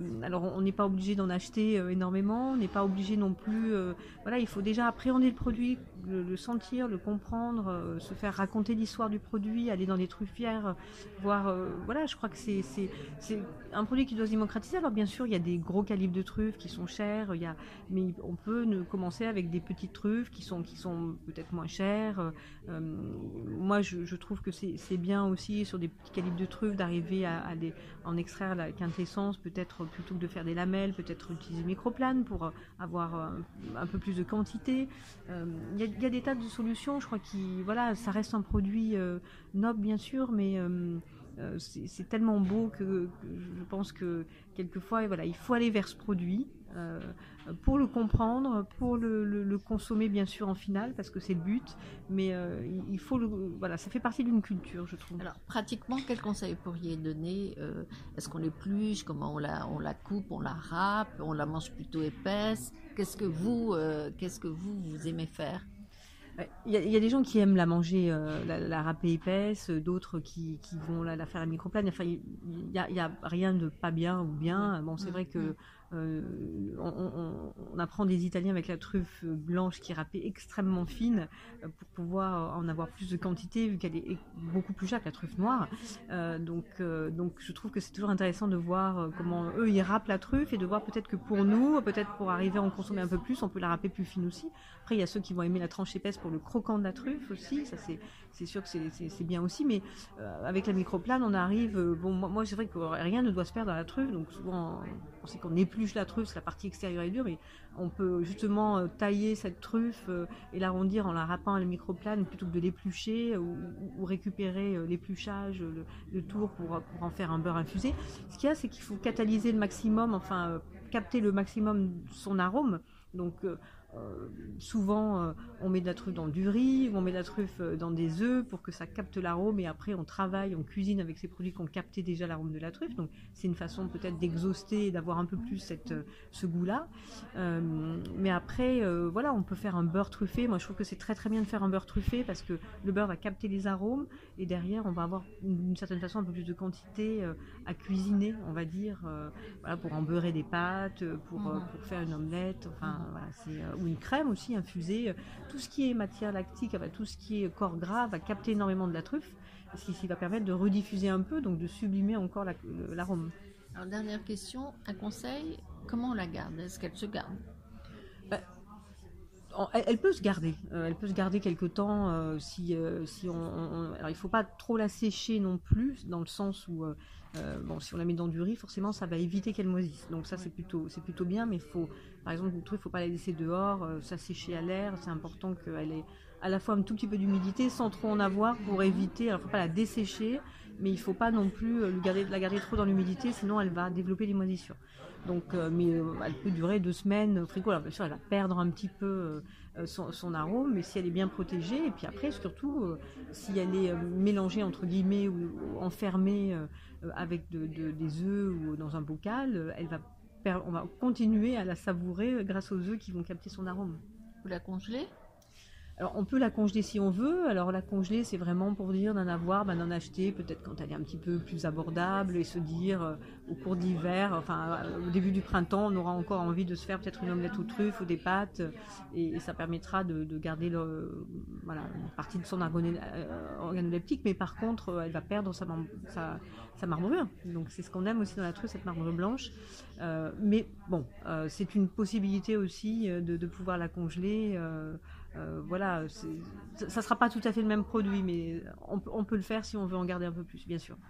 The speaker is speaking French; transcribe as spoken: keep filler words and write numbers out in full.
alors on n'est pas obligé d'en acheter euh, énormément, on n'est pas obligé non plus. Euh, voilà, il faut déjà appréhender le produit, le, le sentir, le comprendre, euh, se faire raconter l'histoire du produit, aller dans des truffières, voir. Euh, voilà, je crois que c'est c'est c'est un produit qui doit se démocratiser. Alors bien sûr, il y a des gros calibres de truffes qui sont chers, il y a, mais on peut ne commencer avec des petites truffes qui sont qui sont peut-être moins chères. Euh, moi, je, je trouve que c'est bien aussi sur des petits calibres de truffes d'arriver à, à les, en extraire la quintessence, peut-être plutôt que de faire des lamelles, peut-être utiliser microplane pour avoir un, un peu plus de quantité. Il euh, y, y, a des tas de solutions, je crois qui, voilà, ça reste un produit euh, noble bien sûr, mais euh, euh, c'est tellement beau que, que je pense que quelquefois, voilà, il faut aller vers ce produit. Euh, pour le comprendre, pour le, le, le consommer bien sûr en finale parce que c'est le but, mais euh, il faut le, voilà, ça fait partie d'une culture, je trouve. Alors pratiquement, quel conseil pourriez donner? euh, Est-ce qu'on l'épluche? Comment on la, on la coupe? On la râpe? On la mange plutôt épaisse? Qu'est-ce que vous, euh, qu'est-ce que vous, vous aimez faire? Il y, a, il y a des gens qui aiment la manger, euh, la, la râper épaisse, d'autres qui, qui vont la, la faire à microplane. Enfin, il n'y a, a rien de pas bien ou bien. Bon, c'est vrai que euh, on, on, on apprend des Italiens avec la truffe blanche qui est râpée extrêmement fine euh, pour pouvoir en avoir plus de quantité vu qu'elle est beaucoup plus chère que la truffe noire. Euh, donc, euh, donc, je trouve que c'est toujours intéressant de voir comment eux ils râpent la truffe et de voir peut-être que pour nous, peut-être pour arriver à en consommer un peu plus, on peut la râper plus fine aussi. Après, il y a ceux qui vont aimer la tranche épaisse pour le croquant de la truffe aussi, ça c'est sûr que c'est bien aussi, mais euh, avec la microplane on arrive, euh, bon moi, moi c'est vrai que rien ne doit se perdre dans la truffe, donc souvent on sait qu'on épluche la truffe, la partie extérieure est dure, mais on peut justement euh, tailler cette truffe euh, et l'arrondir en la râpant à la microplane plutôt que de l'éplucher ou, ou récupérer euh, l'épluchage, le, le tour pour, pour en faire un beurre infusé. Ce qu'il y a, c'est qu'il faut catalyser le maximum, enfin euh, capter le maximum son arôme, donc euh, Euh, souvent euh, on met de la truffe dans du riz, ou on met de la truffe dans des œufs pour que ça capte l'arôme et après on travaille, on cuisine avec ces produits qui ont capté déjà l'arôme de la truffe, donc c'est une façon peut-être d'exhauster et d'avoir un peu plus cette, ce goût là. Euh, mais après euh, voilà, on peut faire un beurre truffé. Moi je trouve que c'est très très bien de faire un beurre truffé parce que le beurre va capter les arômes et derrière on va avoir d'une certaine façon un peu plus de quantité euh, à cuisiner, on va dire, euh, voilà, pour en beurrer des pâtes, pour, euh, pour faire une omelette, enfin voilà, c'est euh, ou une crème aussi infusée. Tout ce qui est matière lactique, tout ce qui est corps gras va capter énormément de la truffe, ce qui va permettre de rediffuser un peu, donc de sublimer encore l'arôme. Alors dernière question, un conseil, comment on la garde? Est-ce qu'elle se garde? bah, elle, elle peut se garder, euh, elle peut se garder quelque temps euh, si, euh, si on, on, alors il faut pas trop la sécher non plus, dans le sens où euh, euh, bon, si on la met dans du riz, forcément ça va éviter qu'elle moisisse, donc ça c'est plutôt, c'est plutôt bien, mais faut, par exemple une truffe, il faut pas la laisser dehors, euh, ça sécher à l'air, c'est important qu'elle ait à la fois un tout petit peu d'humidité sans trop en avoir pour éviter, alors il faut pas la dessécher, mais il faut pas non plus euh, garder, la garder trop dans l'humidité, sinon elle va développer des moisissures. Donc, euh, mais euh, elle peut durer deux semaines au frigo. Alors bien sûr, elle va perdre un petit peu euh, son, son arôme, mais si elle est bien protégée, et puis après, surtout, euh, si elle est euh, mélangée entre guillemets ou, ou enfermée euh, avec de, de, des œufs ou dans un bocal, euh, elle va, on va continuer à la savourer grâce aux œufs qui vont capter son arôme. Vous la congelez? Alors on peut la congeler si on veut. Alors la congeler, c'est vraiment pour dire d'en avoir, ben, d'en acheter peut-être quand elle est un petit peu plus abordable et se dire euh, au cours de l'hiver, enfin euh, au début du printemps, on aura encore envie de se faire peut-être une omelette aux truffes ou des pâtes et, et ça permettra de, de garder le, voilà, une partie de son organoleptique, mais par contre elle va perdre sa, sa, sa marbrure. Donc c'est ce qu'on aime aussi dans la truffe, cette marbrure blanche. Euh, mais bon, euh, c'est une possibilité aussi de, de pouvoir la congeler. Euh, Euh, voilà, ça ne sera pas tout à fait le même produit, mais on, on peut le faire si on veut en garder un peu plus, bien sûr.